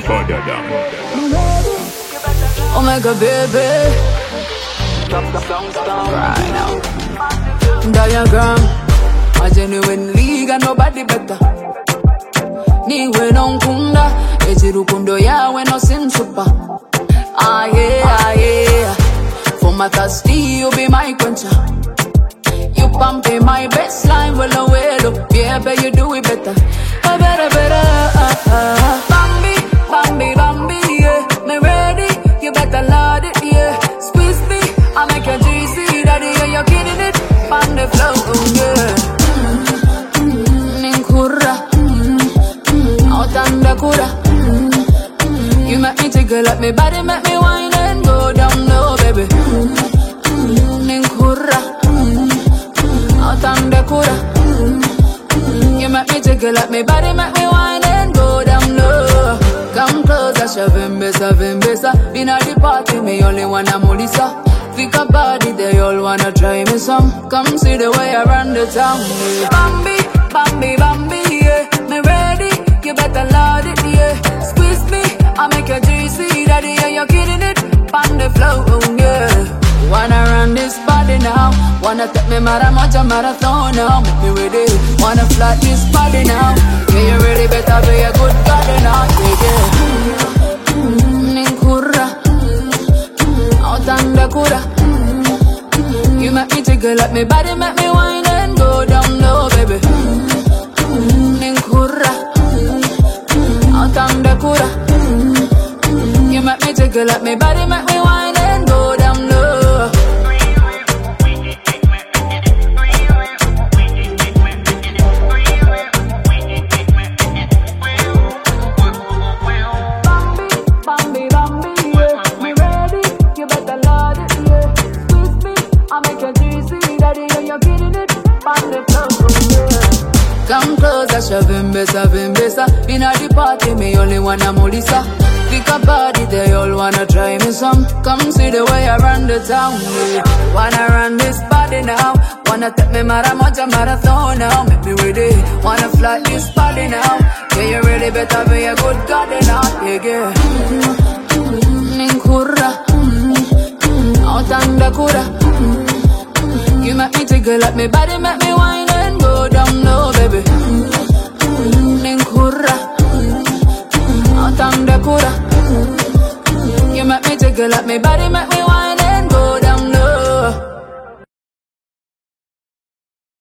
Oh my God, baby. Right now. Diagram. A genuine league and nobody better. Niwe nonkunda. Ejirukundo yawe no sin super. Ah yeah. For my thirsty, you be my quencher. You pumping my baseline, well away look. Yeah, bet you do it better. Better. Bambi, yeah. Me ready, you better load it, yeah. Squeeze me, I make you juicy, daddy, yeah, you're kidding it. On the flow, yeah. Ninkura, out on the kura. You make me tickle up, me body make me whine and go down low, baby. Ninkura, out on the kura. You make me tickle up, me body make me whine and go down low. Come closer, shoving besa. In a the party, me only wanna Molisa. Think about it, they all wanna try me some. Come see the way I run the town, yeah. Bambi, yeah. Me ready, you better load it, yeah. Squeeze me, I make you juicy, daddy, yeah, you're kidding it. On the flow, yeah. Wanna run this body now. Wanna take me marathon now. Make me ready. Wanna fly this body now. Yeah, you ready? Better be a good garden now. Yeah. Ninkura, out on the kura. You make me tickle up, me body make me whine and go down low, baby. Ninkura, out on the kura. You make me tickle up, me body make me whine and go down low. Come closer, shoving besa. In a the party, me only wanna Molisa. Think about it, they all wanna try me some. Come see the way I run the town, yeah. Wanna run this body now. Wanna take me marathon now. Make me ready. Wanna fly this body now. Yeah, you really better be a good gardener, yeah. Ninkura, out on the kura. You make me tickle up, me body make me whine and go down low, baby. Ninkura, out on the kura. You make me tickle up, me body